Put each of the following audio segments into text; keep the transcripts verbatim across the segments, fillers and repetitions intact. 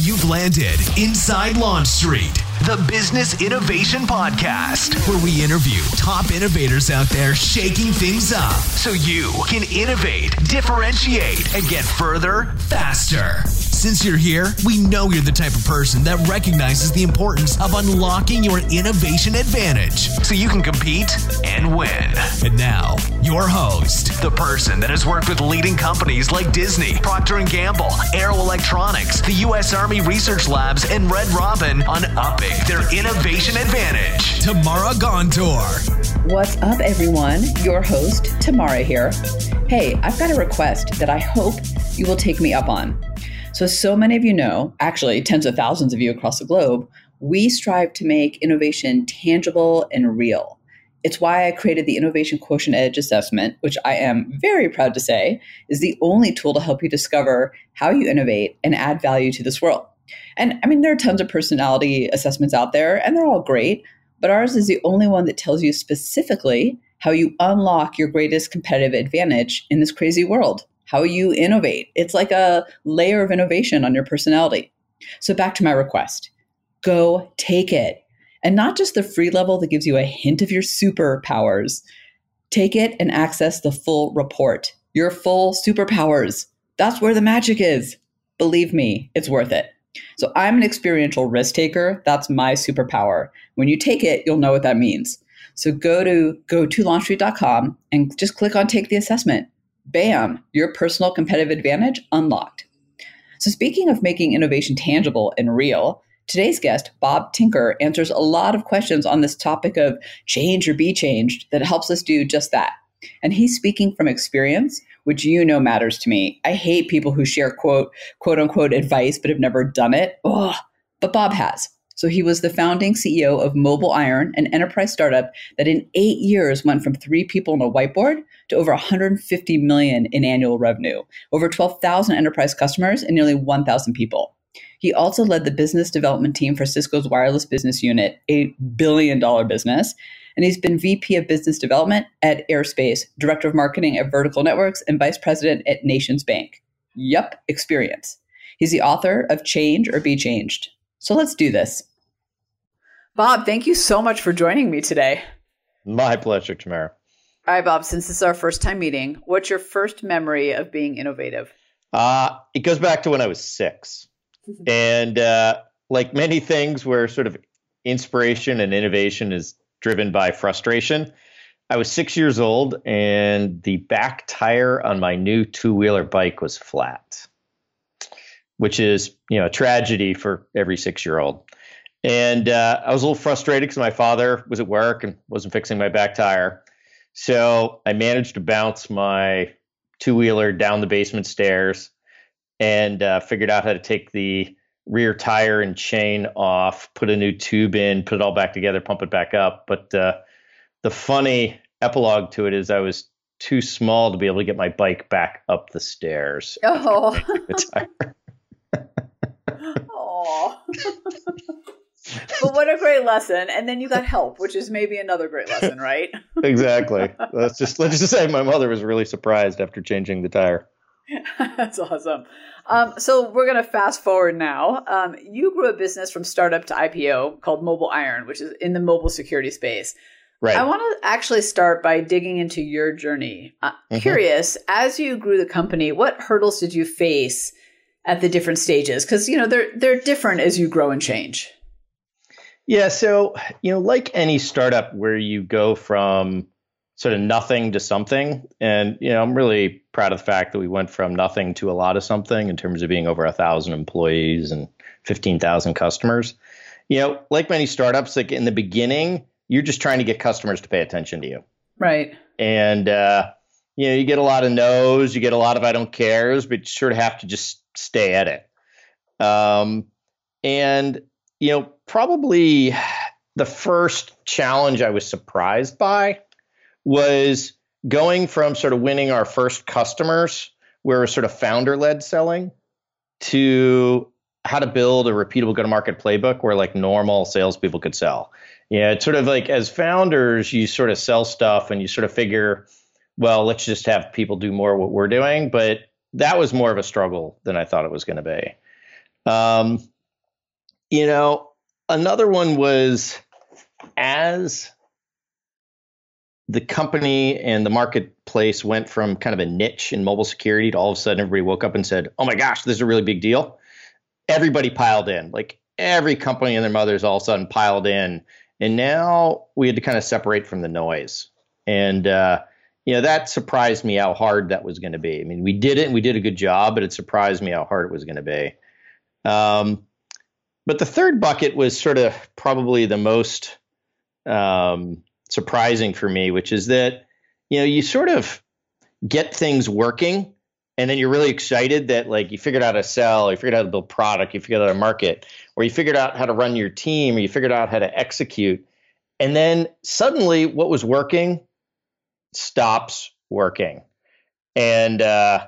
You've landed inside Launch Street, the Business Innovation Podcast, where we interview top innovators out there shaking things up so you can innovate, differentiate, and get further faster. Since you're here, we know you're the type of person that recognizes the importance of unlocking your innovation advantage so you can compete and win. And now, your host, the person that has worked with leading companies like Disney, Procter and Gamble, Aero Electronics, the U S Army Research Labs, and Red Robin on upping their innovation advantage, Tamara Gontor. What's up, everyone? Your host, Tamara here. Hey, I've got a request that I hope you will take me up on. So, so many of you know, actually tens of thousands of you across the globe, we strive to make innovation tangible and real. It's why I created the Innovation Quotient Edge Assessment, which I am very proud to say is the only tool to help you discover how you innovate and add value to this world. And I mean, there are tons of personality assessments out there, and they're all great, but ours is the only one that tells you specifically how you unlock your greatest competitive advantage in this crazy world, how you innovate. It's like a layer of innovation on your personality. So back to my request, go take it. And not just the free level that gives you a hint of your superpowers. Take it and access the full report, your full superpowers. That's where the magic is. Believe me, it's worth it. So I'm an experiential risk taker. That's my superpower. When you take it, you'll know what that means. So go to go to launch street dot com and just click on Take the Assessment. Bam, your personal competitive advantage unlocked. So speaking of making innovation tangible and real, today's guest, Bob Tinker, answers a lot of questions on this topic of change or be changed that helps us do just that. And he's speaking from experience, which you know matters to me. I hate people who share quote, quote unquote advice, but have never done it. Ugh. But Bob has. So he was the founding C E O of Mobile Iron, an enterprise startup that in eight years went from three people on a whiteboard to over one hundred fifty million in annual revenue, over twelve thousand enterprise customers, and nearly one thousand people. He also led the business development team for Cisco's wireless business unit, a billion dollar business. And he's been V P of business development at Airspace, director of marketing at Vertical Networks, and vice president at Nations Bank. Yup, experience. He's the author of Change or Be Changed. So let's do this. Bob, thank you so much for joining me today. My pleasure, Tamara. All right, Bob, since this is our first time meeting, what's your first memory of being innovative? Uh, it goes back to when I was six. And uh, like many things where sort of inspiration and innovation is driven by frustration, I was six years old and the back tire on my new two-wheeler bike was flat, which is, you know, a tragedy for every six-year-old. And uh, I was a little frustrated because my father was at work and wasn't fixing my back tire. So I managed to bounce my two-wheeler down the basement stairs and uh, figured out how to take the rear tire and chain off, put a new tube in, put it all back together, pump it back up. But uh, the funny epilogue to it is I was too small to be able to get my bike back up the stairs. Oh. The tire. Oh. But what a great lesson. And then you got help, which is maybe another great lesson, right? Exactly. Let's just let's just say my mother was really surprised after changing the tire. That's awesome. Um, so we're going to fast forward now. Um, you grew a business from startup to I P O called Mobile Iron, which is in the mobile security space. Right. I want to actually start by digging into your journey. Uh, mm-hmm. Curious, as you grew the company, what hurdles did you face at the different stages? Because, you know, they're they're different as you grow and change. Yeah. So, you know, like any startup where you go from sort of nothing to something. And, you know, I'm really proud of the fact that we went from nothing to a lot of something in terms of being over a thousand employees and fifteen thousand customers. You know, like many startups, like in the beginning, you're just trying to get customers to pay attention to you. Right. And, uh, you know, you get a lot of no's, you get a lot of I don't cares, but you sort of have to just stay at it. Um, and, you know, probably the first challenge I was surprised by was going from sort of winning our first customers, where we're sort of founder-led selling, to how to build a repeatable go-to-market playbook where like normal salespeople could sell. Yeah, it's sort of like as founders, you sort of sell stuff and you sort of figure, well, let's just have people do more what we're doing. But that was more of a struggle than I thought it was going to be. Um, you know, another one was as the company and the marketplace went from kind of a niche in mobile security to all of a sudden everybody woke up and said, oh my gosh, this is a really big deal. Everybody piled in, like every company and their mothers all of a sudden piled in. And now we had to kind of separate from the noise. And, uh, you know, that surprised me how hard that was going to be. I mean, we did it and we did a good job, but it surprised me how hard it was going to be. Um, but the third bucket was sort of probably the most um, surprising for me, which is that, you know, you sort of get things working and then you're really excited that like you figured out how to sell, you figured out how to build product, you figured out how to market, or you figured out how to run your team, or you figured out how to execute. And then suddenly what was working stops working. And uh,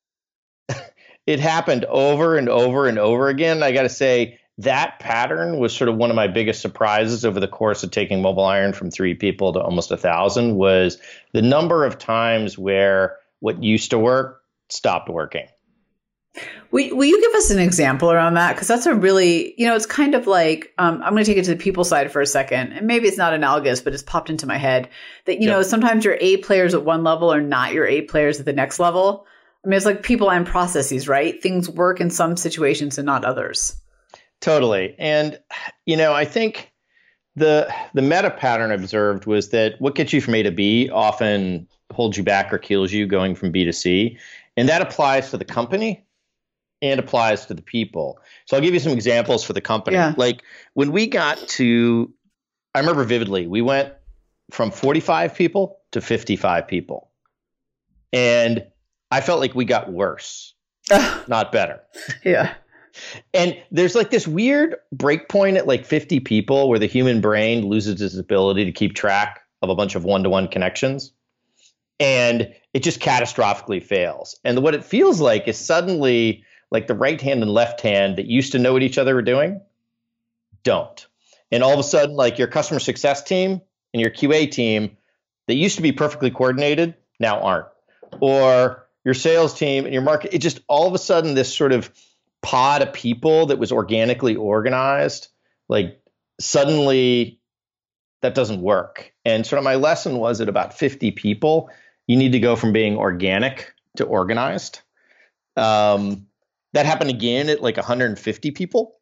it happened over and over and over again. I got to say that pattern was sort of one of my biggest surprises over the course of taking Mobile Iron from three people to almost a thousand was the number of times where what used to work stopped working. Will, will you give us an example around that? Because that's a really, you know, it's kind of like, um, I'm going to take it to the people side for a second. And maybe it's not analogous, but it's popped into my head that, you yep. know, sometimes your A players at one level are not your A players at the next level. I mean, it's like people and processes, right? Things work in some situations and not others. Totally. And, you know, I think the the meta pattern observed was that what gets you from A to B often holds you back or kills you going from B to C. And that applies to the company and applies to the people. So I'll give you some examples for the company. Yeah. Like when we got to, I remember vividly, we went from forty-five people to fifty-five people. And I felt like we got worse, not better. Yeah. And there's like this weird break point at like fifty people where the human brain loses its ability to keep track of a bunch of one-to-one connections. And it just catastrophically fails. And what it feels like is suddenly like the right hand and left hand that used to know what each other were doing don't. And all of a sudden, like your customer success team and your Q A team that used to be perfectly coordinated now aren't. Or your sales team and your market, it just all of a sudden this sort of pod of people that was organically organized, like suddenly that doesn't work. And sort of my lesson was at about fifty people, you need to go from being organic to organized. Um, that happened again at like one hundred fifty people,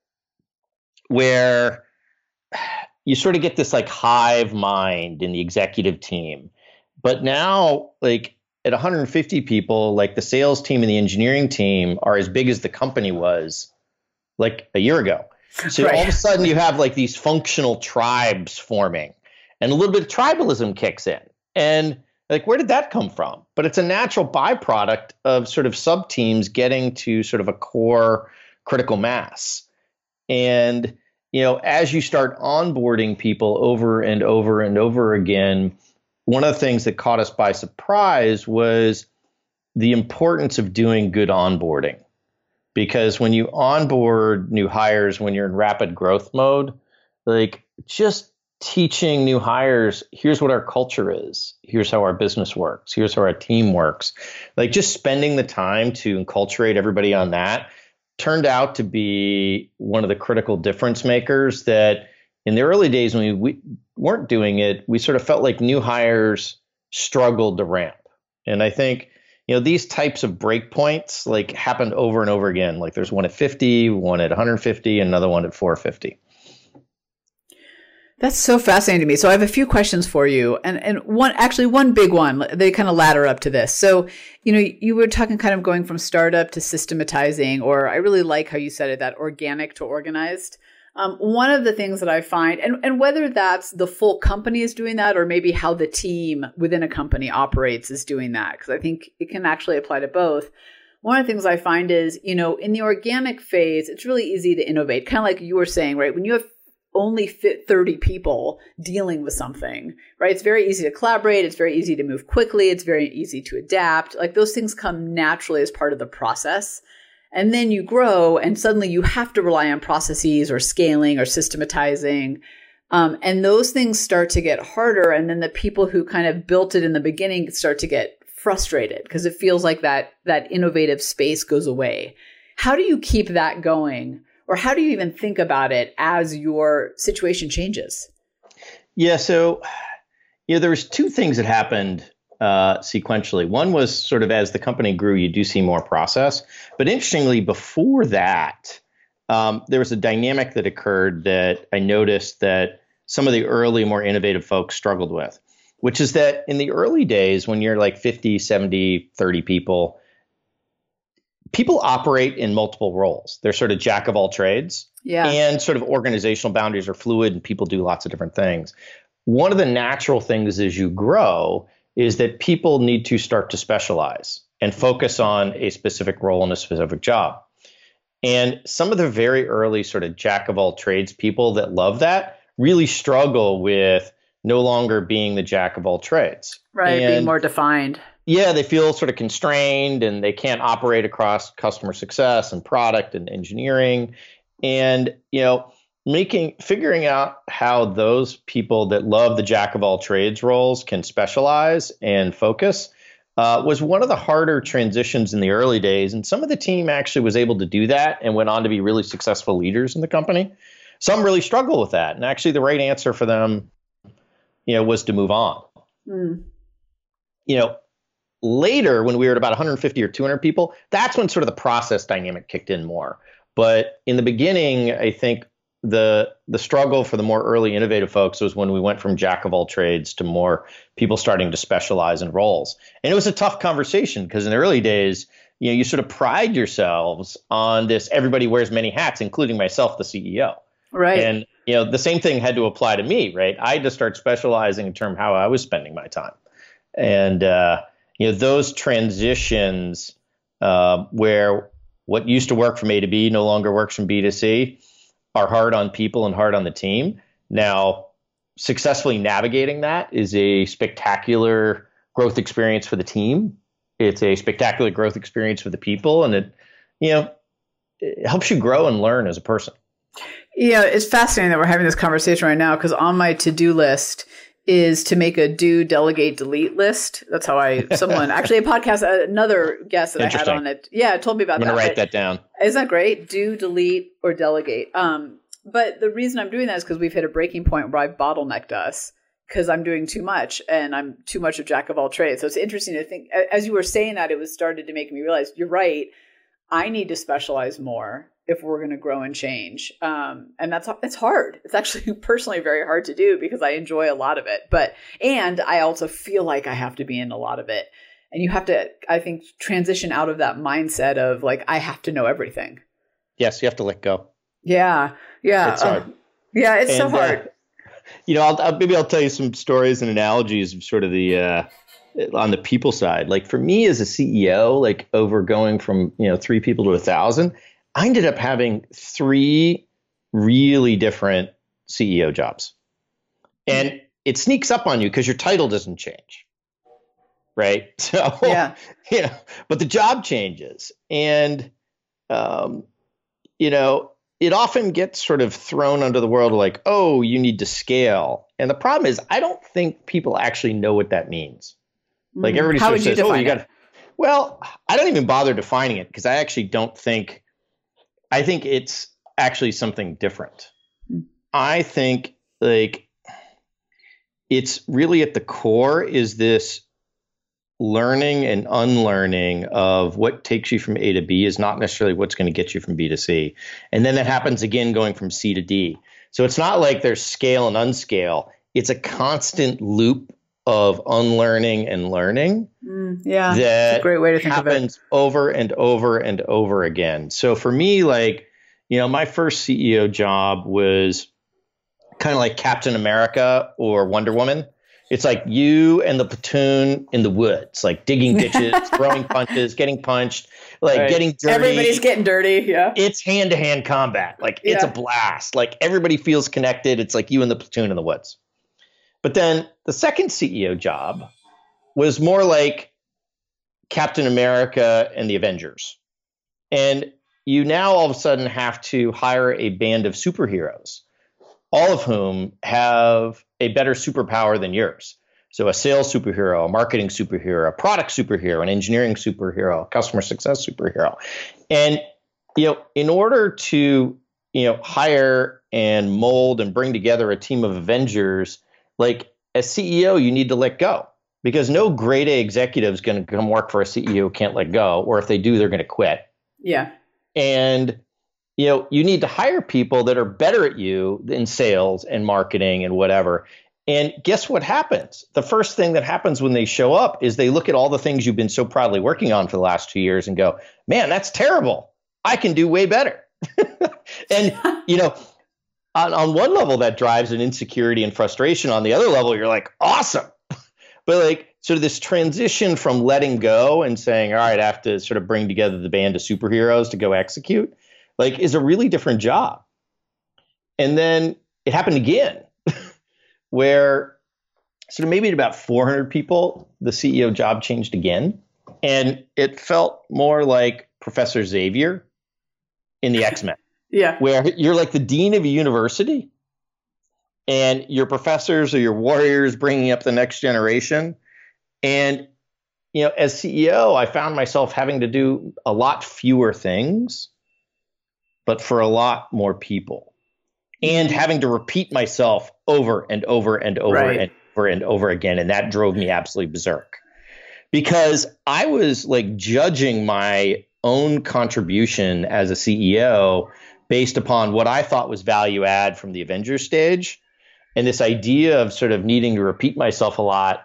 where you sort of get this like hive mind in the executive team. But now, like at one hundred fifty people, like the sales team and the engineering team are as big as the company was like a year ago. So right. all of a sudden you have like these functional tribes forming and a little bit of tribalism kicks in. And like, where did that come from? But it's a natural byproduct of sort of sub teams getting to sort of a core critical mass. And, you know, as you start onboarding people over and over and over again, one of the things that caught us by surprise was the importance of doing good onboarding. Because when you onboard new hires, when you're in rapid growth mode, like just teaching new hires, here's what our culture is. Here's how our business works. Here's how our team works. Like just spending the time to enculturate everybody on that turned out to be one of the critical difference makers that in the early days when we, we weren't doing it, we sort of felt like new hires struggled to ramp. And I think, you know, these types of breakpoints like happened over and over again. Like there's one at fifty, one at one hundred fifty, and another one at four fifty. That's so fascinating to me. So I have a few questions for you. And and one, actually one big one, they kind of ladder up to this. So, you know, you were talking kind of going from startup to systematizing, or I really like how you said it, that organic to organized. Um, one of the things that I find, and, and whether that's the full company is doing that, or maybe how the team within a company operates is doing that, because I think it can actually apply to both. One of the things I find is, you know, in the organic phase, it's really easy to innovate. Kind of like you were saying, right? When you have only fit thirty people dealing with something, right? It's very easy to collaborate. It's very easy to move quickly. It's very easy to adapt. Like those things come naturally as part of the process. And then you grow and suddenly you have to rely on processes or scaling or systematizing. Um, and those things start to get harder. And then the people who kind of built it in the beginning start to get frustrated because it feels like that, that innovative space goes away. How do you keep that going? Or how do you even think about it as your situation changes? Yeah. So, you know, there was two things that happened uh, sequentially. One was sort of as the company grew, you do see more process. But interestingly, before that, um, there was a dynamic that occurred that I noticed that some of the early, more innovative folks struggled with, which is that in the early days, when you're like fifty, seventy, thirty people, people operate in multiple roles. They're sort of jack of all trades. Yeah. And sort of organizational boundaries are fluid and people do lots of different things. One of the natural things as you grow is that people need to start to specialize and focus on a specific role in a specific job. And some of the very early sort of jack of all trades people that love that really struggle with no longer being the jack of all trades. Right, and being more defined. Yeah, they feel sort of constrained and they can't operate across customer success and product and engineering. And, you know, making, figuring out how those people that love the jack of all trades roles can specialize and focus uh, was one of the harder transitions in the early days. And some of the team actually was able to do that and went on to be really successful leaders in the company. Some really struggle with that. And actually the right answer for them, you know, was to move on. Mm. You know, later when we were at about one hundred fifty or two hundred people, that's when sort of the process dynamic kicked in more. But in the beginning, I think the the struggle for the more early innovative folks was when we went from jack of all trades to more people starting to specialize in roles. And it was a tough conversation because in the early days, you know, you sort of pride yourselves on this, everybody wears many hats, including myself, the C E O. Right. And, you know, the same thing had to apply to me, right? I had to start specializing in terms of how I was spending my time. And, uh, you know, those transitions uh, where what used to work from A to B no longer works from B to C are hard on people and hard on the team. Now, successfully navigating that is a spectacular growth experience for the team. It's a spectacular growth experience for the people. And it, you know, it helps you grow and learn as a person. Yeah, it's fascinating that we're having this conversation right now because on my to-do list is to make a do, delegate, delete list. That's how I, someone, actually a podcast, another guest that I had on it. Yeah, told me about that. I'm going to write that down. Isn't that great? Do, delete, or delegate. Um, but the reason I'm doing that is because we've hit a breaking point where I've bottlenecked us because I'm doing too much and I'm too much of jack of all trades. So it's interesting to think, as you were saying that, it was started to make me realize, you're right. I need to specialize more if we're going to grow and change. Um, and that's, it's hard. It's actually personally very hard to do because I enjoy a lot of it, but, and I also feel like I have to be in a lot of it. And you have to, I think, transition out of that mindset of like, I have to know everything. Yes. You have to let go. Yeah. Yeah. It's hard. Uh, yeah. It's and, so hard. Uh, you know, I'll, I'll, maybe I'll tell you some stories and analogies of sort of the, uh, on the people side. Like for me as a C E O, like over going from, you know, three people to a thousand, I ended up having three really different C E O jobs. And it sneaks up on you because your title doesn't change. Right. So, yeah. you know, but the job changes. And, um, you know, it often gets sort of thrown under the world of like, oh, you need to scale. And the problem is, I don't think people actually know what that means. Like everybody How sort of would you says, oh, you define got to. Well, I don't even bother defining it because I actually don't think. I think it's actually something different. Mm. I think like it's really at the core is this learning and unlearning of what takes you from A to B is not necessarily what's going to get you from B to C. And then that happens again going from C to D. So it's not like there's scale and unscale. It's a constant loop of unlearning and learning. Mm, yeah, that that's a great way to think happens of it. over and over and over again. So for me, like, you know, my first C E O job was kind of like Captain America or Wonder Woman. It's like you and the platoon in the woods, like digging ditches, throwing punches, getting punched, like right. getting dirty. Everybody's getting dirty. Yeah. It's hand to hand combat. Like it's yeah. a blast. Like everybody feels connected. It's like you and the platoon in the woods. But then the second C E O job was more like Captain America and the Avengers. And you now all of a sudden have to hire a band of superheroes, all of whom have a better superpower than yours. So a sales superhero, a marketing superhero, a product superhero, an engineering superhero, a customer success superhero. And, you know, in order to you know, hire and mold and bring together a team of Avengers, like as C E O, you need to let go, because no grade A executive is going to come work for a C E O who can't let go, or if they do, they're going to quit. Yeah. And, you know, you need to hire people that are better at you in sales and marketing and whatever. And guess what happens? The first thing that happens when they show up is they look at all the things you've been so proudly working on for the last two years and go, man, that's terrible. I can do way better. And, you know, on, on one level, that drives an insecurity and frustration. On the other level, you're like, awesome. But like, sort of this transition from letting go and saying, all right, I have to sort of bring together the band of superheroes to go execute, like, is a really different job. And then it happened again, where sort of maybe at about four hundred people, the C E O job changed again. And it felt more like Professor Xavier in the X-Men. Yeah. Where you're like the dean of a university and your professors are your warriors bringing up the next generation. And, you know, as C E O, I found myself having to do a lot fewer things, but for a lot more people, and having to repeat myself over and over and over right. and over and over again. And that drove me absolutely berserk, because I was like judging my own contribution as a C E O based upon what I thought was value add from the Avengers stage. And this idea of sort of needing to repeat myself a lot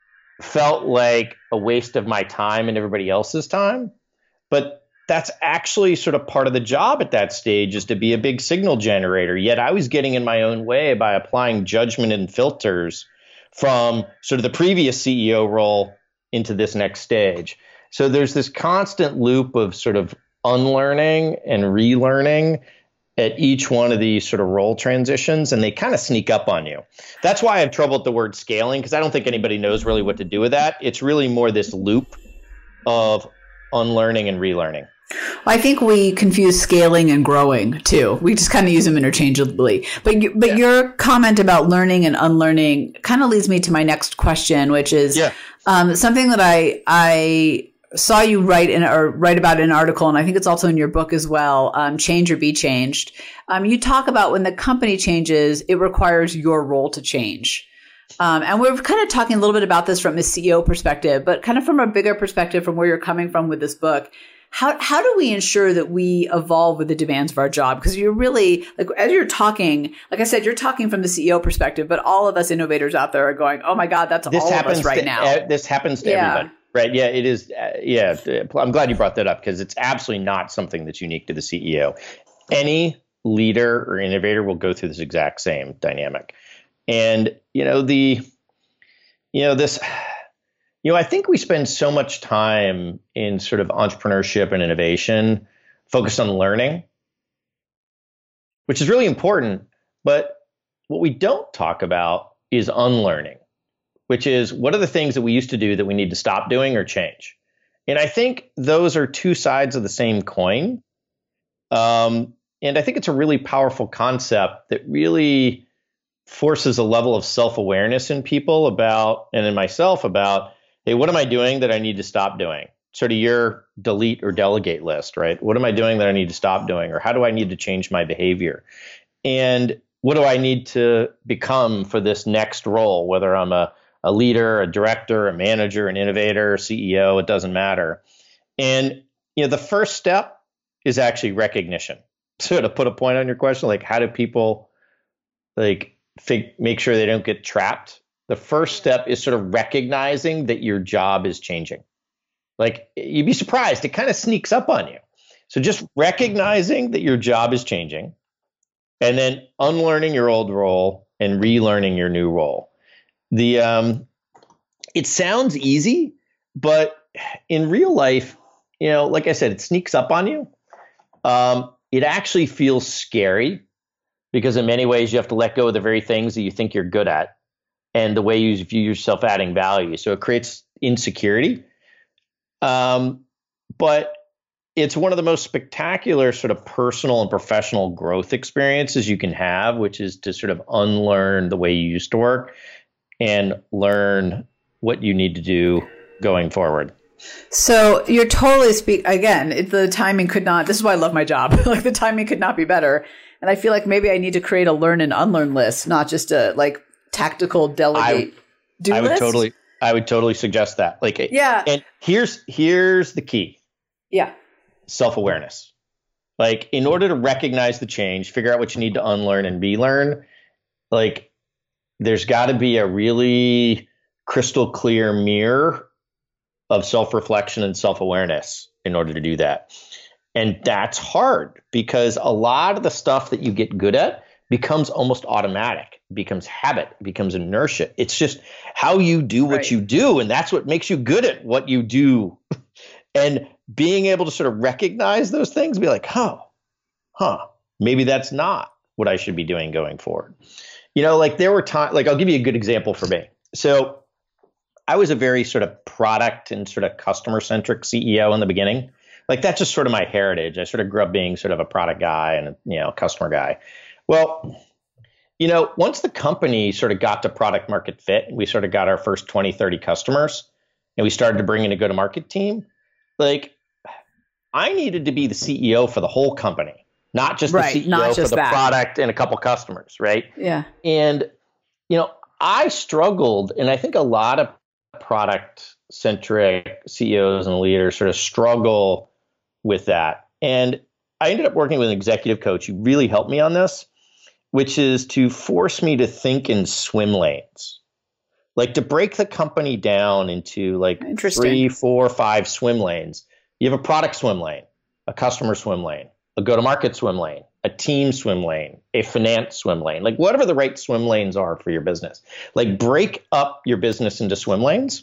felt like a waste of my time and everybody else's time. But that's actually sort of part of the job at that stage, is to be a big signal generator. Yet I was getting in my own way by applying judgment and filters from sort of the previous C E O role into this next stage. So there's this constant loop of sort of unlearning and relearning at each one of these sort of role transitions, and they kind of sneak up on you. That's why I have trouble with the word scaling, because I don't think anybody knows really what to do with that. It's really more this loop of unlearning and relearning. I think we confuse scaling and growing too. We just kind of use them interchangeably. But you, but yeah. your comment about learning and unlearning kind of leads me to my next question, which is yeah. um, something that I I saw you write in or write about in an article, and I think it's also in your book as well. Um, Change or Be Changed. Um, you talk about when the company changes, it requires your role to change. Um, and we're kind of talking a little bit about this from a C E O perspective, but kind of from a bigger perspective from where you're coming from with this book. How how do we ensure that we evolve with the demands of our job? Because you're really, like, as you're talking, like I said, you're talking from the C E O perspective, but all of us innovators out there are going, oh my God, that's this all of us right to, now. Uh, this happens to yeah. everybody, right? Yeah, it is. Uh, yeah, I'm glad you brought that up, because it's absolutely not something that's unique to the C E O. Any leader or innovator will go through this exact same dynamic. And, you know, the, you know, this... You know, I think we spend so much time in sort of entrepreneurship and innovation focused on learning, which is really important. But what we don't talk about is unlearning, which is what are the things that we used to do that we need to stop doing or change? And I think those are two sides of the same coin. Um, and I think it's a really powerful concept that really forces a level of self-awareness in people about, and in myself about, hey, what am I doing that I need to stop doing? Sort of your delete or delegate list, right? What am I doing that I need to stop doing? Or how do I need to change my behavior? And what do I need to become for this next role, whether I'm a, a leader, a director, a manager, an innovator, C E O, it doesn't matter. And, you know, the first step is actually recognition. So to put a point on your question, like, how do people like fig- make sure they don't get trapped? The first step is sort of recognizing that your job is changing. Like, you'd be surprised. It kind of sneaks up on you. So just recognizing that your job is changing, and then unlearning your old role and relearning your new role. The um, it sounds easy, but in real life, you know, like I said, it sneaks up on you. Um, it actually feels scary, because in many ways you have to let go of the very things that you think you're good at and the way you view yourself adding value. So it creates insecurity. Um, but it's one of the most spectacular sort of personal and professional growth experiences you can have, which is to sort of unlearn the way you used to work and learn what you need to do going forward. So you're totally speak again, it, the timing could not, this is why I love my job. Like the timing could not be better. And I feel like maybe I need to create a learn and unlearn list, not just a like tactical delegate I, do I would list. totally, I would totally suggest that. Like, yeah. And here's, here's the key. Yeah. Self-awareness. Like in order to recognize the change, figure out what you need to unlearn and relearn, like there's got to be a really crystal clear mirror of self-reflection and self-awareness in order to do that. And that's hard because a lot of the stuff that you get good at becomes almost automatic, becomes habit, becomes inertia. It's just how you do what right. you do. And that's what makes you good at what you do. And being able to sort of recognize those things, be like, oh, huh, maybe that's not what I should be doing going forward. You know, like there were times, like I'll give you a good example for me. So I was a very sort of product and sort of customer centric C E O in the beginning. Like that's just sort of my heritage. I sort of grew up being sort of a product guy and a, you know, customer guy. Well, you know, once the company sort of got to product market fit, we sort of got our first twenty, thirty customers and we started to bring in a go-to-market team. Like I needed to be the C E O for the whole company, not just right, the C E O not for just the that. product and a couple customers. Right. Yeah. And, you know, I struggled, and I think a lot of product centric C E Os and leaders sort of struggle with that. And I ended up working with an executive coach who really helped me on this, which is to force me to think in swim lanes, like to break the company down into like three, four, five swim lanes. You have a product swim lane, a customer swim lane, a go-to-market swim lane, a team swim lane, a finance swim lane, like whatever the right swim lanes are for your business. Like break up your business into swim lanes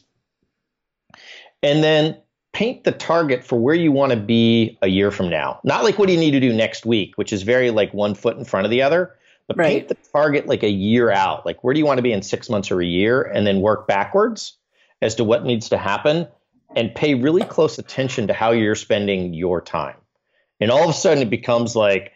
and then paint the target for where you want to be a year from now. Not like what do you need to do next week, which is very like one foot in front of the other, but right. paint the target like a year out. Like where do you want to be in six months or a year, and then work backwards as to what needs to happen and pay really close attention to how you're spending your time. And all of a sudden it becomes like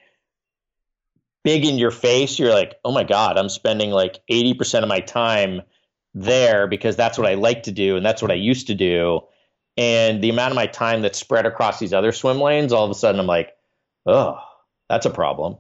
big in your face. You're like, oh my God, I'm spending like eighty percent of my time there because that's what I like to do. And that's what I used to do. And the amount of my time that's spread across these other swim lanes, all of a sudden I'm like, oh, that's a problem.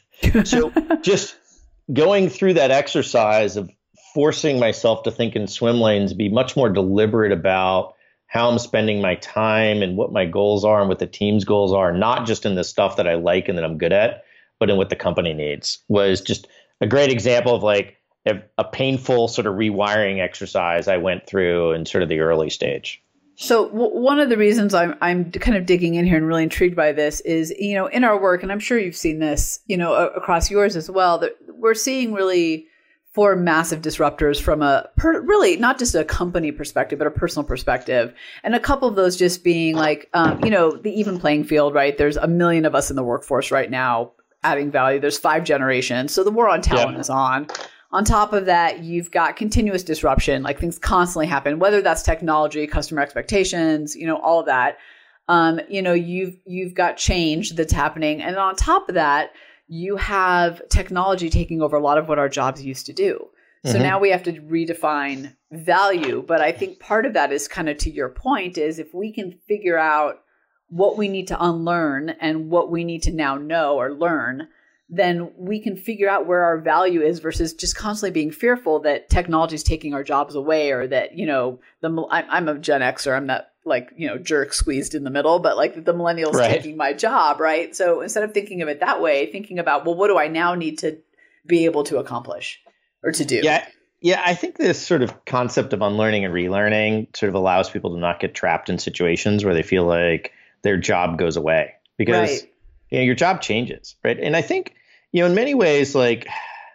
So just going through that exercise of forcing myself to think in swim lanes, be much more deliberate about how I'm spending my time and what my goals are and what the team's goals are, not just in the stuff that I like and that I'm good at, but in what the company needs, was just a great example of like a, a painful sort of rewiring exercise I went through in sort of the early stage. So w- one of the reasons I'm I'm kind of digging in here and really intrigued by this is, you know, in our work, and I'm sure you've seen this, you know, a- across yours as well, that we're seeing really four massive disruptors from a per, really not just a company perspective, but a personal perspective. And a couple of those just being like, um, you know, the even playing field, right? There's a million of us in the workforce right now adding value. There's five generations. So the war on talent yeah. is on. On top of that, you've got continuous disruption, like things constantly happen, whether that's technology, customer expectations, you know, all of that. Um, you know, you've you've got change that's happening. And on top of that, you have technology taking over a lot of what our jobs used to do. So mm-hmm. now we have to redefine value. But I think part of that is kind of to your point is if we can figure out what we need to unlearn and what we need to now know or learn, then we can figure out where our value is versus just constantly being fearful that technology is taking our jobs away, or that, you know, the I'm a Gen Xer, I'm that like, you know, jerk squeezed in the middle, but like the millennials right. taking my job, right? So instead of thinking of it that way, thinking about, well, what do I now need to be able to accomplish or to do? Yeah. Yeah, I think this sort of concept of unlearning and relearning sort of allows people to not get trapped in situations where they feel like their job goes away, because right. you know, your job changes, right? And I think, you know, in many ways, like,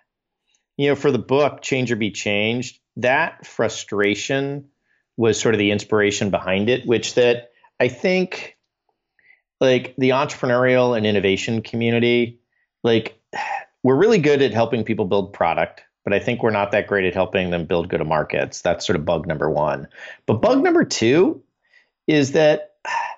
you know, for the book, Change or Be Changed, that frustration was sort of the inspiration behind it, which that I think like the entrepreneurial and innovation community, like we're really good at helping people build product, but I think we're not that great at helping them build go-to-markets. That's sort of bug number one. But bug number two is that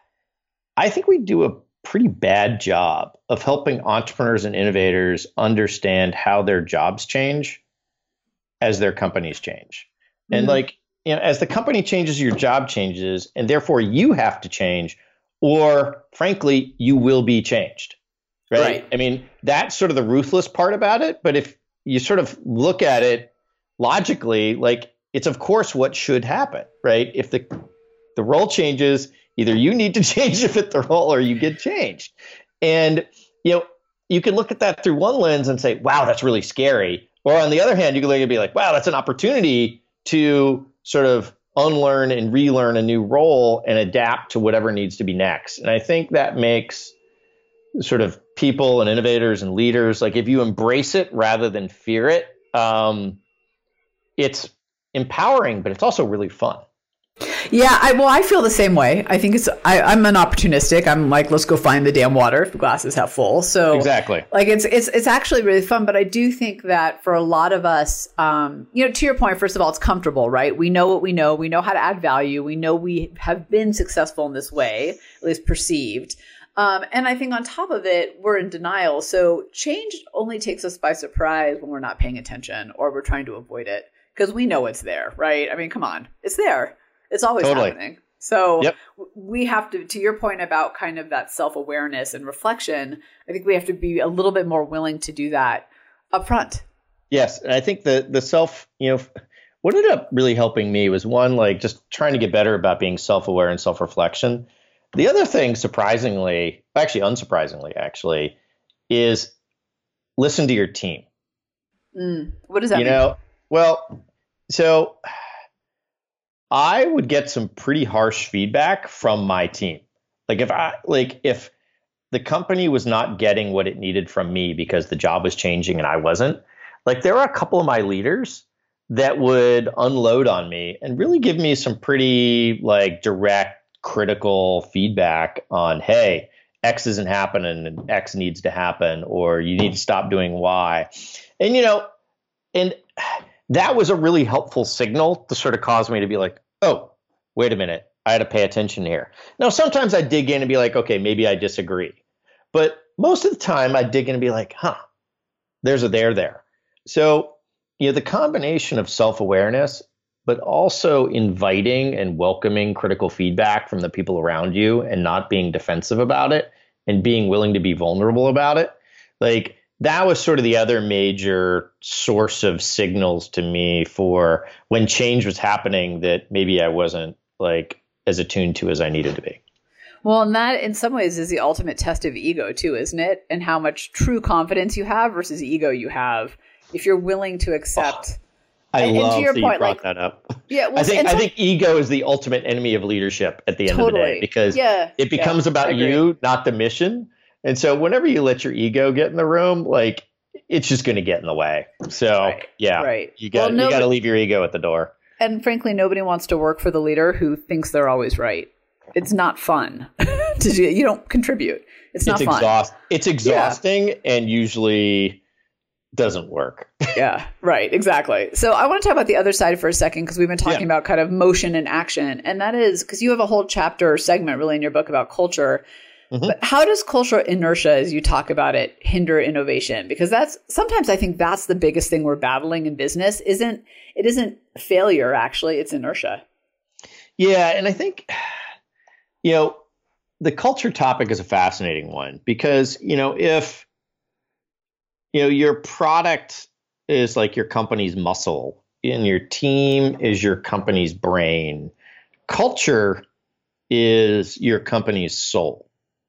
I think we do a pretty bad job of helping entrepreneurs and innovators understand how their jobs change as their companies change. Mm-hmm. And like, you know, as the company changes, your job changes, and therefore you have to change, or frankly, you will be changed. Right? right. I mean, that's sort of the ruthless part about it. But if you sort of look at it logically, like it's of course what should happen, right? If the the role changes, either you need to change to fit the role or you get changed. And, you know, you can look at that through one lens and say, wow, that's really scary. Or on the other hand, you can look at it and be like, wow, that's an opportunity to sort of unlearn and relearn a new role and adapt to whatever needs to be next. And I think that makes sort of people and innovators and leaders, like if you embrace it rather than fear it, um, it's empowering, but it's also really fun. Yeah, I, well, I feel the same way. I think it's, I, I'm an opportunistic. I'm like, let's go find the damn water if the glass is half full. So exactly, like it's, it's, it's actually really fun. But I do think that for a lot of us, um, you know, to your point, first of all, it's comfortable, right? We know what we know. We know how to add value. We know we have been successful in this way, at least perceived. Um, and I think on top of it, we're in denial. So change only takes us by surprise when we're not paying attention or we're trying to avoid it because we know it's there, right? I mean, come on, it's there. It's always totally. happening. So yep. we have to, to your point about kind of that self-awareness and reflection, I think we have to be a little bit more willing to do that up front. Yes. And I think the, the self, you know, what ended up really helping me was one, like just trying to get better about being self-aware and self-reflection. The other thing, surprisingly, actually unsurprisingly, actually, is listen to your team. Mm, what does that you mean? You know, well, so I would get some pretty harsh feedback from my team. Like if I like if the company was not getting what it needed from me because the job was changing and I wasn't, like there were a couple of my leaders that would unload on me and really give me some pretty like direct, critical feedback on, hey, X isn't happening and X needs to happen, or you need to stop doing Y. And, you know, and that was a really helpful signal to sort of cause me to be like, oh, wait a minute, I had to pay attention here. Now, sometimes I dig in and be like, okay, maybe I disagree. But most of the time I dig in and be like, huh, there's a there there. So, you know, the combination of self-awareness, but also inviting and welcoming critical feedback from the people around you and not being defensive about it and being willing to be vulnerable about it. Like that was sort of the other major source of signals to me for when change was happening that maybe I wasn't like as attuned to as I needed to be. Well, and that in some ways is the ultimate test of ego too, isn't it? And how much true confidence you have versus ego you have. If you're willing to accept. Oh. I and, love and to your that point, you brought like, that up. Yeah, well, I think some, I think ego is the ultimate enemy of leadership at the end totally. of the day because yeah, it becomes yeah, about you, not the mission. And so whenever you let your ego get in the room, like it's just going to get in the way. So right, yeah, right. you got well, no, you got to leave your ego at the door. And frankly, nobody wants to work for the leader who thinks they're always right. It's not fun to do. You don't contribute. It's not it's fun. Exhaust, it's exhausting yeah. and usually doesn't work. Yeah, right. Exactly. So I want to talk about the other side for a second because we've been talking yeah. about kind of motion and action. And that is because you have a whole chapter or segment really in your book about culture. Mm-hmm. But how does cultural inertia, as you talk about it, hinder innovation? Because that's sometimes I think that's the biggest thing we're battling in business. Isn't it isn't failure, actually. It's inertia. Yeah. And I think, you know, the culture topic is a fascinating one because, you know, if You know, your product is like your company's muscle and your team is your company's brain. Culture is your company's soul.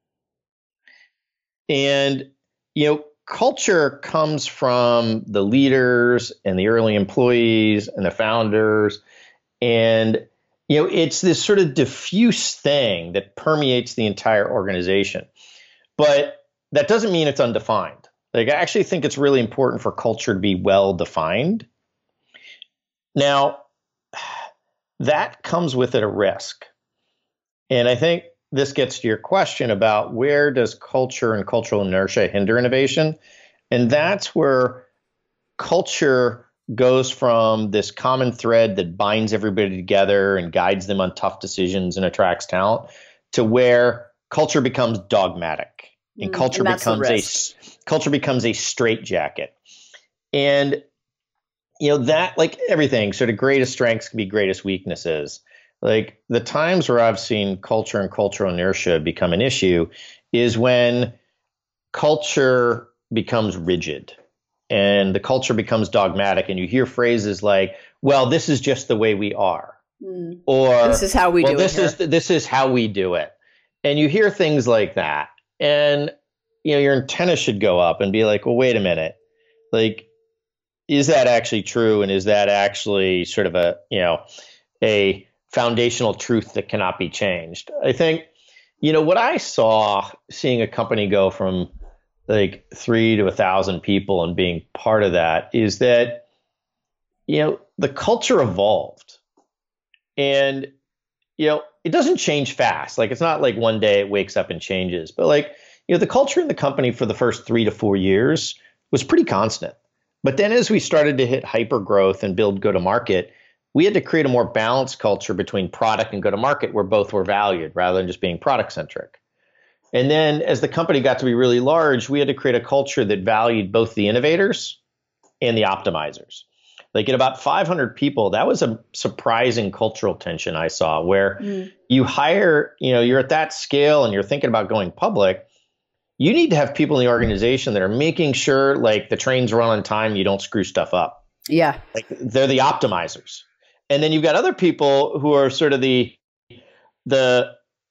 And, you know, culture comes from the leaders and the early employees and the founders. And, you know, it's this sort of diffuse thing that permeates the entire organization. But that doesn't mean it's undefined. Like, I actually think it's really important for culture to be well defined. Now, that comes with it a risk. And I think this gets to your question about where does culture and cultural inertia hinder innovation? And that's where culture goes from this common thread that binds everybody together and guides them on tough decisions and attracts talent to where culture becomes dogmatic and mm, culture and becomes a culture becomes a straitjacket. And you know, that like everything, sort of greatest strengths can be greatest weaknesses. Like the times where I've seen culture and cultural inertia become an issue is when culture becomes rigid and the culture becomes dogmatic, and you hear phrases like, well, this is just the way we are. Mm. Or this is how we well, do this it. Is, this is how we do it. And you hear things like that. And, you know, your antenna should go up and be like, well, wait a minute. Like, is that actually true? And is that actually sort of a, you know, a foundational truth that cannot be changed? I think, you know, what I saw seeing a company go from like three to a thousand people and being part of that is that, you know, the culture evolved. And, you know, it doesn't change fast. Like, it's not like one day it wakes up and changes. But like, you know, the culture in the company for the first three to four years was pretty constant. But then as we started to hit hyper growth and build go to market, we had to create a more balanced culture between product and go to market where both were valued rather than just being product centric. And then as the company got to be really large, we had to create a culture that valued both the innovators and the optimizers. Like at about five hundred people, that was a surprising cultural tension I saw where mm. you hire, you know, you're at that scale and you're thinking about going public. You need to have people in the organization that are making sure like the trains run on time, you don't screw stuff up. Yeah. Like they're the optimizers. And then you've got other people who are sort of the, the,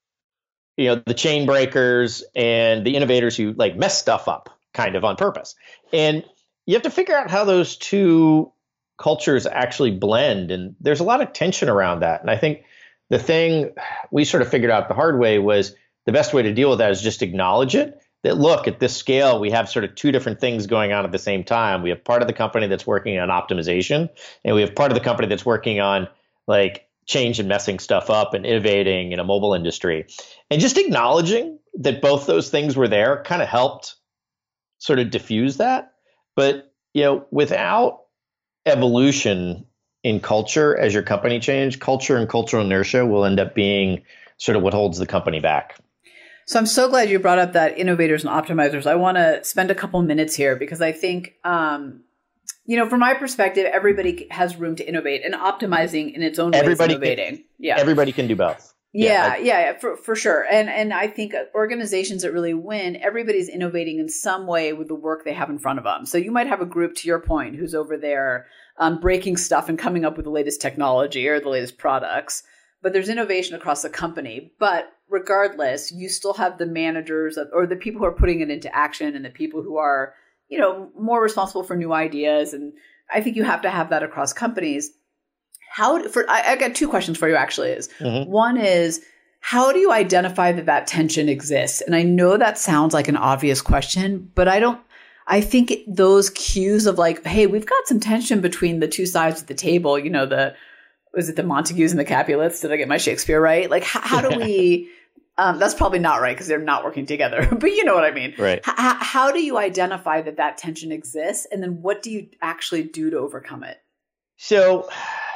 you know, the chain breakers and the innovators who like mess stuff up kind of on purpose. And you have to figure out how those two cultures actually blend. And there's a lot of tension around that. And I think the thing we sort of figured out the hard way was the best way to deal with that is just acknowledge it. That look, at this scale, we have sort of two different things going on at the same time. We have part of the company that's working on optimization, and we have part of the company that's working on like change and messing stuff up and innovating in a mobile industry. And just acknowledging that both those things were there kind of helped sort of diffuse that. But, you know, without evolution in culture as your company change, culture and cultural inertia will end up being sort of what holds the company back. So I'm so glad you brought up that innovators and optimizers. I want to spend a couple minutes here because I think, um, you know, from my perspective, everybody has room to innovate, and optimizing in its own way is innovating. Can, yeah, everybody can do both. Yeah, yeah, I, yeah, yeah, for for sure. And and I think organizations that really win, everybody's innovating in some way with the work they have in front of them. So you might have a group, to your point, who's over there um, breaking stuff and coming up with the latest technology or the latest products. But there's innovation across the company. But regardless, you still have the managers or the people who are putting it into action and the people who are, you know, more responsible for new ideas. And I think you have to have that across companies. How for I, I got two questions for you actually is mm-hmm. One is, how do you identify that that tension exists? And I know that sounds like an obvious question, but I don't, I think those cues of like, hey, we've got some tension between the two sides of the table, you know, the, was it the Montagues and the Capulets? Did I get my Shakespeare right? Like, how, how do we, um, that's probably not right because they're not working together, but you know what I mean? Right. H- how do you identify that that tension exists? And then what do you actually do to overcome it? So,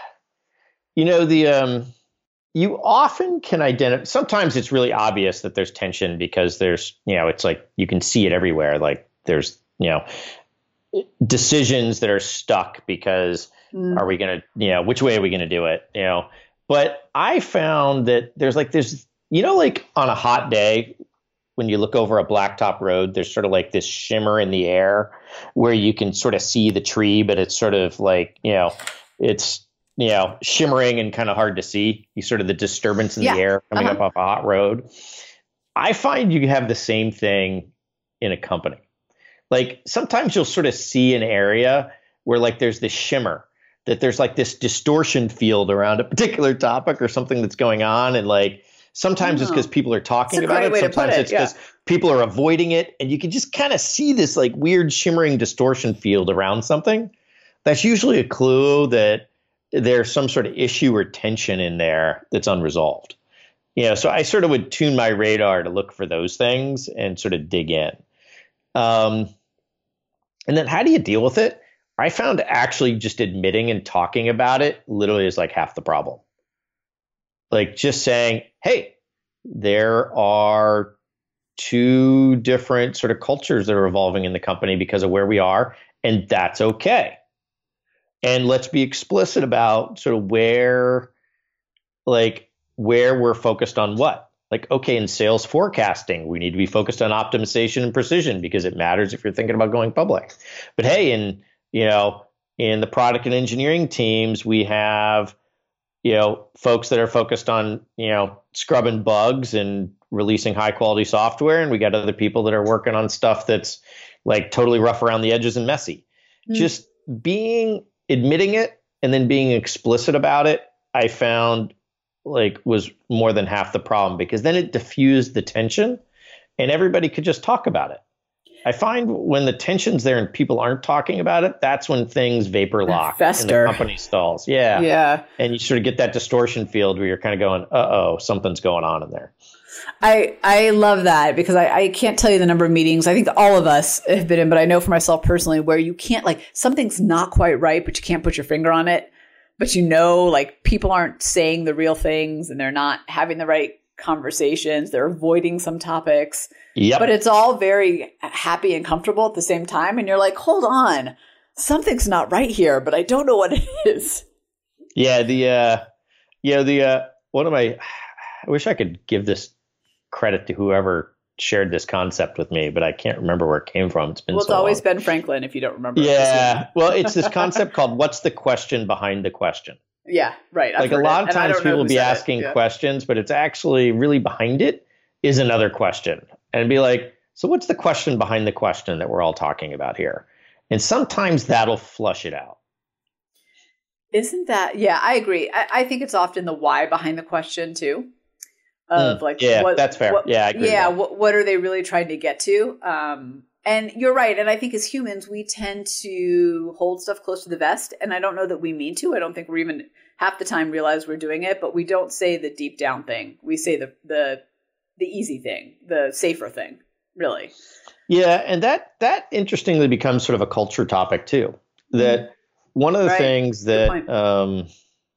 you know, the, um, you often can identify, sometimes it's really obvious that there's tension because there's, you know, it's like, you can see it everywhere. Like there's, you know, decisions that are stuck because mm. are we going to, you know, which way are we going to do it? You know, but I found that there's like, there's, you know, like on a hot day, when you look over a blacktop road, there's sort of like this shimmer in the air where you can sort of see the tree, but it's sort of like, you know, it's, you know, shimmering and kind of hard to see. You sort of the disturbance in yeah. the air coming uh-huh. up off a hot road. I find you have the same thing in a company. Like sometimes you'll sort of see an area where like there's this shimmer, that there's like this distortion field around a particular topic or something that's going on. And like sometimes oh. it's because people are talking about it. Sometimes it. it's because yeah. people are avoiding it. And you can just kind of see this like weird shimmering distortion field around something. That's usually a clue that there's some sort of issue or tension in there that's unresolved. You know, so I sort of would tune my radar to look for those things and sort of dig in. Um, and then how do you deal with it? I found actually just admitting and talking about it literally is like half the problem. Like just saying, hey, there are two different sort of cultures that are evolving in the company because of where we are, and that's okay. And let's be explicit about sort of where, like, where we're focused on what. Like, okay, in sales forecasting, we need to be focused on optimization and precision because it matters if you're thinking about going public. But hey, in, you know, in the product and engineering teams, we have, you know, folks that are focused on, you know, scrubbing bugs and releasing high quality software. And we got other people that are working on stuff that's like totally rough around the edges and messy. Mm. Just being, admitting it and then being explicit about it, I found like was more than half the problem, because then it diffused the tension and everybody could just talk about it. I find when the tension's there and people aren't talking about it, that's when things vapor lock Fester. and the company stalls. Yeah. Yeah. And you sort of get that distortion field where you're kind of going, uh-oh, something's going on in there. I, I love that, because I, I can't tell you the number of meetings I think all of us have been in, but I know for myself personally, where you can't, like, something's not quite right, but you can't put your finger on it. But you know, like, people aren't saying the real things and they're not having the right conversations. They're avoiding some topics. Yep. But it's all very happy and comfortable at the same time. And you're like, hold on, something's not right here, but I don't know what it is. Yeah. The, uh, yeah, the, uh, one of my, I wish I could give this credit to whoever shared this concept with me, but I can't remember where it came from. It's been well, so it's always long. Ben Franklin, if you don't remember. Yeah. Well, it's this concept called what's the question behind the question? Yeah, right. I've like a lot it, of times people will be asking yeah. questions, but it's actually really behind it is another question. And it'd be like, so what's the question behind the question that we're all talking about here? And sometimes that'll flush it out. Isn't that? Yeah, I agree. I, I think it's often the why behind the question too. Of mm, like, yeah, what, that's fair. What, yeah, I agree. Yeah, what, what are they really trying to get to? Um, and you're right. And I think as humans, we tend to hold stuff close to the vest. And I don't know that we mean to. I don't think we're even half the time realize we're doing it. But we don't say the deep down thing. We say the the the easy thing, the safer thing, really. Yeah, and that that interestingly becomes sort of a culture topic too. That mm. one of the right. things that um,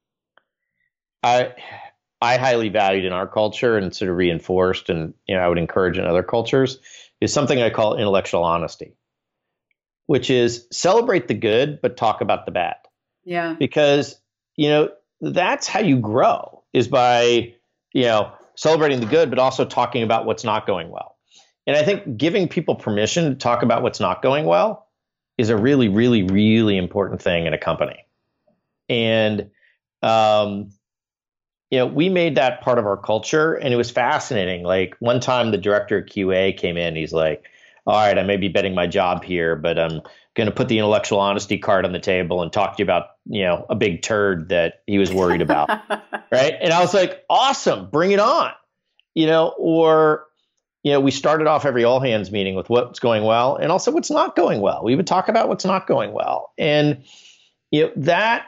I. I highly valued in our culture and sort of reinforced, and you know, I would encourage in other cultures, is something I call intellectual honesty, which is celebrate the good, but talk about the bad. Yeah. Because, you know, that's how you grow, is by, you know, celebrating the good, but also talking about what's not going well. And I think giving people permission to talk about what's not going well is a really, really, really important thing in a company. And, um, you know, we made that part of our culture, and it was fascinating. Like one time the director of Q A came in, he's like, all right, I may be betting my job here, but I'm going to put the intellectual honesty card on the table and talk to you about, you know, a big turd that he was worried about. Right. And I was like, awesome, bring it on. You know, or, you know, we started off every all hands meeting with what's going well and also what's not going well. We would talk about what's not going well. And, you know, that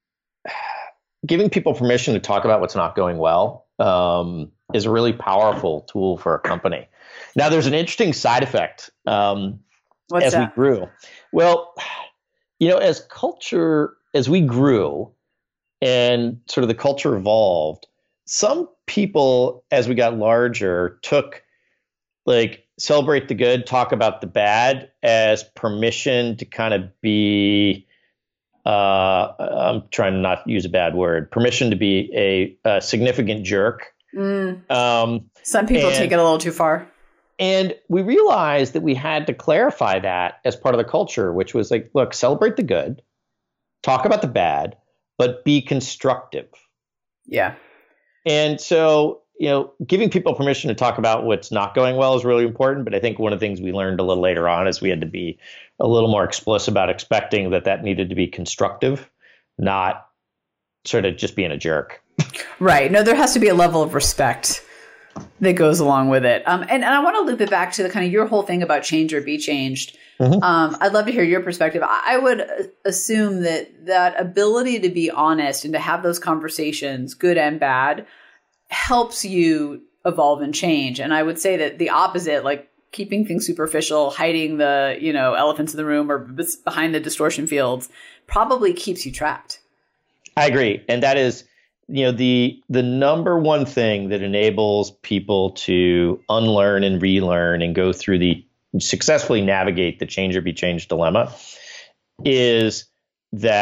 giving people permission to talk about what's not going well um, is a really powerful tool for a company. Now, there's an interesting side effect um, as that? we grew. Well, you know, as culture, as we grew and sort of the culture evolved, some people, as we got larger, took like celebrate the good, talk about the bad as permission to kind of be Uh, I'm trying to not use a bad word, permission to be a, a significant jerk. Mm. Um, Some people and, take it a little too far. And we realized that we had to clarify that as part of the culture, which was like, look, celebrate the good, talk about the bad, but be constructive. Yeah. And so, you know, giving people permission to talk about what's not going well is really important. But I think one of the things we learned a little later on is we had to be a little more explicit about expecting that that needed to be constructive, not sort of just being a jerk. Right. No, there has to be a level of respect that goes along with it. Um, and, and I want to loop it back to the kind of your whole thing about change or be changed. Mm-hmm. Um, I'd love to hear your perspective. I, I would assume that that ability to be honest and to have those conversations, good and bad, helps you evolve and change. And I would say that the opposite, like keeping things superficial, hiding the, you know, elephants in the room or b- behind the distortion fields, probably keeps you trapped. I agree. And that is, you know, the the number one thing that enables people to unlearn and relearn and go through the successfully navigate the change or be changed dilemma is that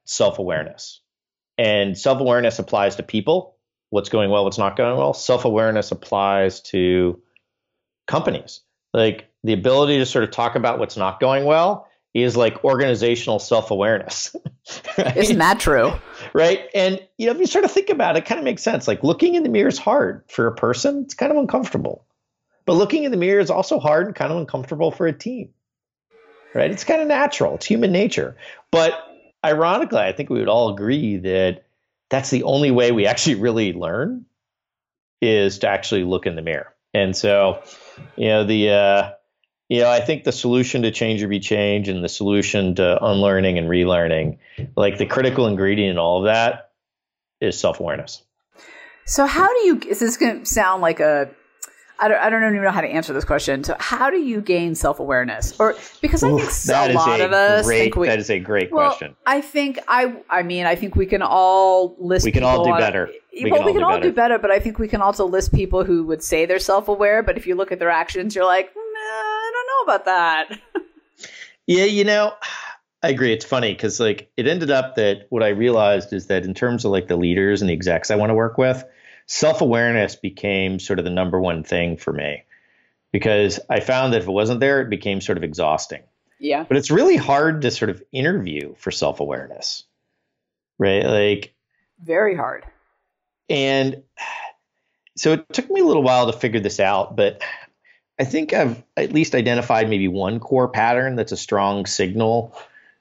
self-awareness. And self-awareness applies to people, what's going well, what's not going well. Self-awareness applies to companies. Like the ability to sort of talk about what's not going well is like organizational self-awareness. Right? Isn't that true? Right. And, you know, if you sort of think about it, it kind of makes sense. Like looking in the mirror is hard for a person. It's kind of uncomfortable. But looking in the mirror is also hard and kind of uncomfortable for a team. Right. It's kind of natural. It's human nature. But ironically, I think we would all agree that that's the only way we actually really learn is to actually look in the mirror. And so, you know, the, uh, you know, I think the solution to change or be changed and the solution to unlearning and relearning, like the critical ingredient in all of that is self-awareness. So how do you, is this going to sound like a, I don't, I don't even know how to answer this question. So how do you gain self-awareness? Or because I Oof, think so, a lot a of us great, think we, that is a great well, question. I think I, I mean, I think we can all list. We can all do better. We well, can we can all, do, all do better, but I think we can also list people who would say they're self-aware, but if you look at their actions, you're like, nah, I don't know about that. Yeah, you know, I agree. It's funny because like it ended up that what I realized is that in terms of like the leaders and the execs I want to work with, self-awareness became sort of the number one thing for me because I found that if it wasn't there, it became sort of exhausting. Yeah. But it's really hard to sort of interview for self-awareness, right? Like very hard. And so it took me a little while to figure this out, but I think I've at least identified maybe one core pattern that's a strong signal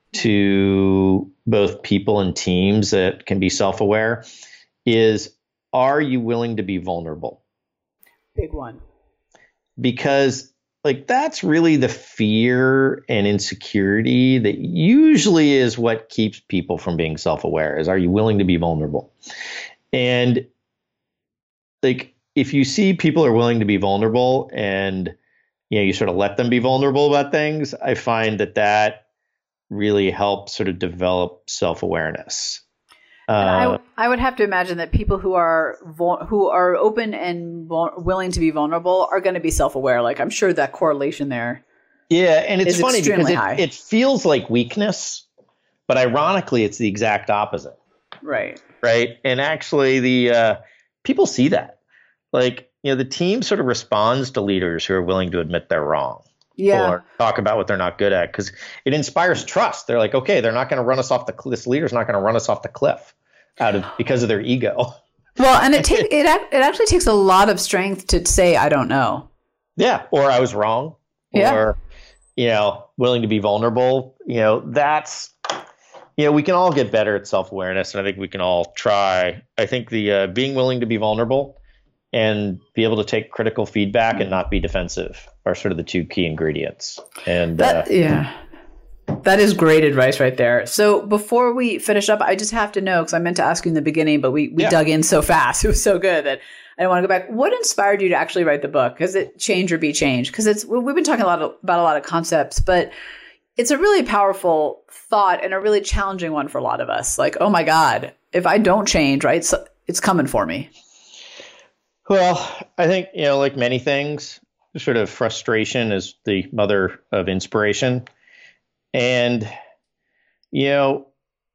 to both people and teams that can be self-aware is, are you willing to be vulnerable? Big one. Because like that's really the fear and insecurity that usually is what keeps people from being self-aware is, are you willing to be vulnerable? And like, if you see people are willing to be vulnerable and, you know, you sort of let them be vulnerable about things, I find that that really helps sort of develop self-awareness. Uh, I, w- I would have to imagine that people who are vul- who are open and vul- willing to be vulnerable are going to be self-aware. Like I'm sure that correlation there. Yeah, and it's funny because high. it, it feels like weakness, but ironically, it's the exact opposite. Right. Right. And actually, the uh, people see that. Like, you know, the team sort of responds to leaders who are willing to admit they're wrong. Yeah. Or talk about what they're not good at because it inspires trust. They're like, okay, they're not going to run us off the cliff. This leader's not going to run us off the cliff out of because of their ego. Well, and it takes it it actually takes a lot of strength to say I don't know. Yeah. Or I was wrong. Yeah. Or, you know, willing to be vulnerable. You know, that's. You know, we can all get better at self-awareness, and I think we can all try. I think the uh, being willing to be vulnerable and be able to take critical feedback and not be defensive are sort of the two key ingredients. And that, uh, yeah, that is great advice right there. So before we finish up, I just have to know, because I meant to ask you in the beginning, but we, we yeah. dug in so fast. It was so good that I don't want to go back. What inspired you to actually write the book? Because it change or be changed? Because it's we've been talking a lot of, about a lot of concepts, but it's a really powerful thought and a really challenging one for a lot of us. Like, oh my God, if I don't change, right, so it's coming for me. Well, I think, you know, like many things, sort of frustration is the mother of inspiration. And, you know,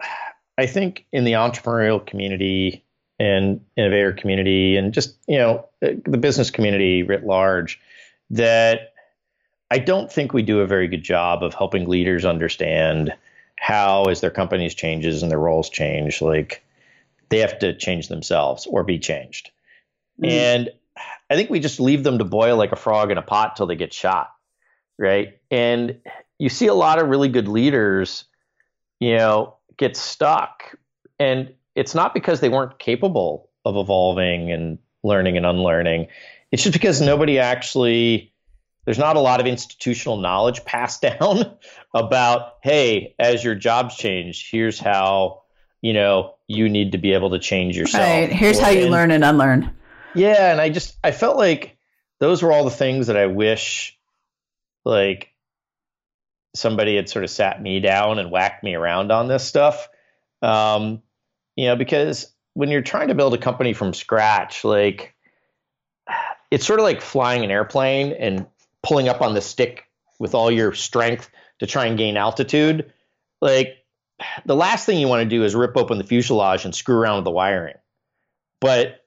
I think in the entrepreneurial community and innovator community and just, you know, the business community writ large, that I don't think we do a very good job of helping leaders understand how, as their companies changes and their roles change, like they have to change themselves or be changed. Mm. And I think we just leave them to boil like a frog in a pot till they get shot. Right. And you see a lot of really good leaders, you know, get stuck. And it's not because they weren't capable of evolving and learning and unlearning. It's just because nobody actually there's not a lot of institutional knowledge passed down about, hey, as your jobs change, here's how, you know, you need to be able to change yourself. Right. Here's or, how you and, learn and unlearn. Yeah. And I just, I felt like those were all the things that I wish like somebody had sort of sat me down and whacked me around on this stuff. Um, you know, because when you're trying to build a company from scratch, like it's sort of like flying an airplane and pulling up on the stick with all your strength to try and gain altitude. Like the last thing you want to do is rip open the fuselage and screw around with the wiring. But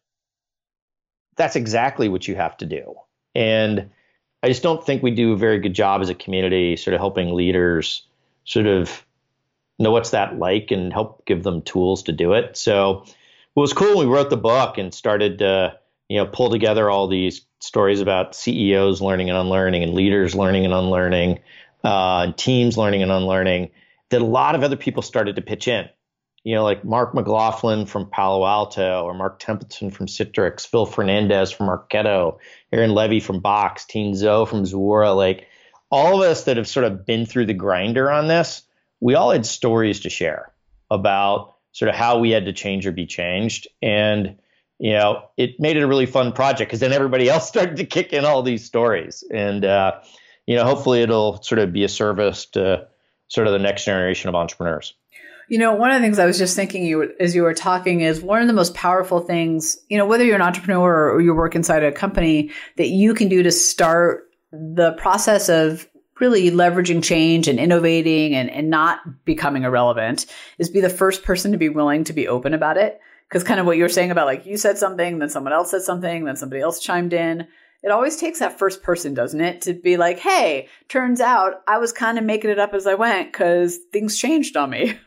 that's exactly what you have to do. And I just don't think we do a very good job as a community sort of helping leaders sort of know what's that like and help give them tools to do it. So it was cool when we wrote the book and started to, you know, pull together all these stories about C E Os learning and unlearning and leaders learning and unlearning, uh, and teams learning and unlearning, that a lot of other people started to pitch in. You know, like Mark McLaughlin from Palo Alto, or Mark Templeton from Citrix, Phil Fernandez from Marketo, Aaron Levy from Box, Teen Zoe from Zuora. Like all of us that have sort of been through the grinder on this, we all had stories to share about sort of how we had to change or be changed. And, you know, it made it a really fun project because then everybody else started to kick in all these stories. And, uh, you know, hopefully it'll sort of be a service to sort of the next generation of entrepreneurs. You know, one of the things I was just thinking you as you were talking is one of the most powerful things, you know, whether you're an entrepreneur or you work inside a company, that you can do to start the process of really leveraging change and innovating and, and not becoming irrelevant is be the first person to be willing to be open about it. Because kind of what you were saying about like you said something, then someone else said something, then somebody else chimed in. It always takes that first person, doesn't it, to be like, hey, turns out I was kind of making it up as I went because things changed on me.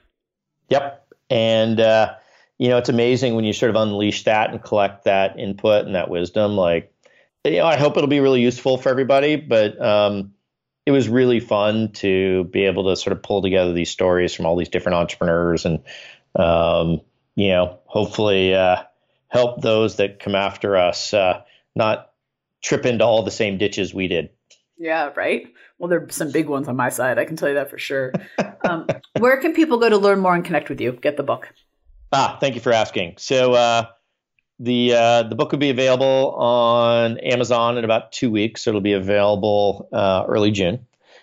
Yep. And, uh, you know, it's amazing when you sort of unleash that and collect that input and that wisdom. Like, you know, I hope it'll be really useful for everybody, but um, it was really fun to be able to sort of pull together these stories from all these different entrepreneurs and, um, you know, hopefully uh, help those that come after us uh, not trip into all the same ditches we did. Yeah, right. Well, there are some big ones on my side. I can tell you that for sure. Um, where can people go to learn more and connect with you? Get the book. Ah, thank you for asking. So uh, the uh, the book will be available on Amazon in about two weeks. It'll be available uh, early June.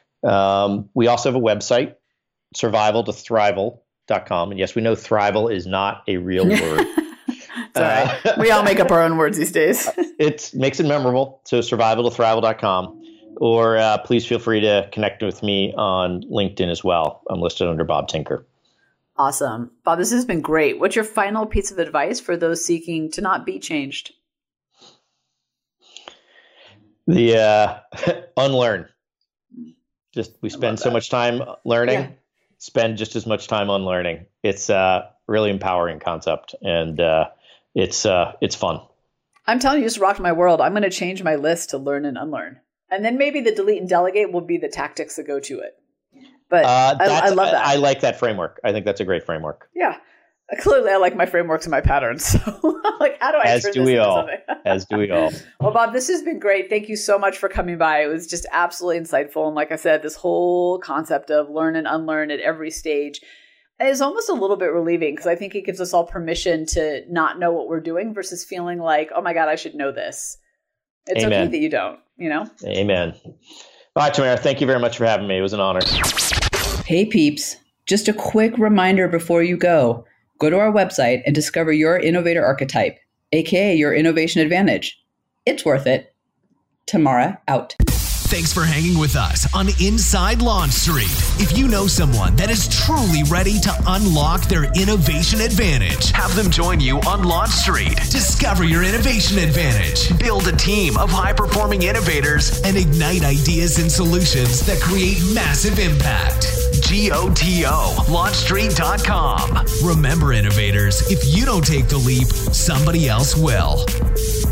Um, we also have a website, survival to thrival dot com. And yes, we know thrival is not a real word. It's all right. Uh, we all make up our own words these days. It makes it memorable. So survival to thrival dot com. Or uh, please feel free to connect with me on LinkedIn as well. I'm listed under Bob Tinker. Awesome. Bob, this has been great. What's your final piece of advice for those seeking to not be changed? The uh, unlearn. Just we spend so much time learning, yeah. Spend just as much time unlearning. It's a really empowering concept, and uh, it's uh, it's fun. I'm telling you, you just rocked my world. I'm going to change my list to learn and unlearn. And then maybe the delete and delegate will be the tactics that go to it. But uh, I, I love that. I, I like that framework. I think that's a great framework. Yeah. Clearly, I like my frameworks and my patterns. So, like, how do I As turn do this we into all. something? As do we all. Well, Bob, this has been great. Thank you so much for coming by. It was just absolutely insightful. And like I said, this whole concept of learn and unlearn at every stage is almost a little bit relieving because I think it gives us all permission to not know what we're doing versus feeling like, oh my God, I should know this. It's Amen. Okay that you don't, you know? Amen. All right, Tamara, thank you very much for having me. It was an honor. Hey, peeps. Just a quick reminder before you go. Go to our website and discover your innovator archetype, a k a your innovation advantage. It's worth it. Tamara out. Thanks for hanging with us on Inside Launch Street. If you know someone that is truly ready to unlock their innovation advantage, have them join you on Launch Street. Discover your innovation advantage. Build a team of high-performing innovators and ignite ideas and solutions that create massive impact. G O T O, launch street dot com. Remember, innovators, if you don't take the leap, somebody else will.